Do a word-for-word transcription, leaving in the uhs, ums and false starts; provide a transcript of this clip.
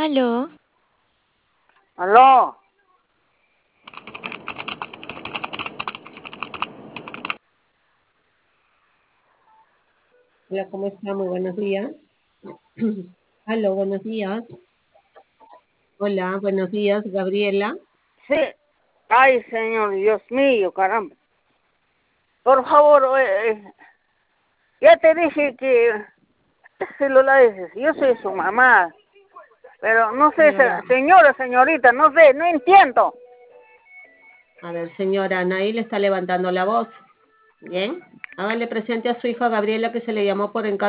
Aló. Aló. Hola, ¿cómo está? Muy buenos días. Aló, buenos días. Hola, buenos días, Gabriela. Sí. Ay, señor, Dios mío, caramba. Por favor, eh, eh, ya te dije que este celular es, yo soy su mamá. Pero no sé, Señora, se- señora, señorita, no sé, no entiendo. a ver, señora, Anaí le está levantando la voz. Bien, hágale presente a su hija Gabriela que se le llamó por encargo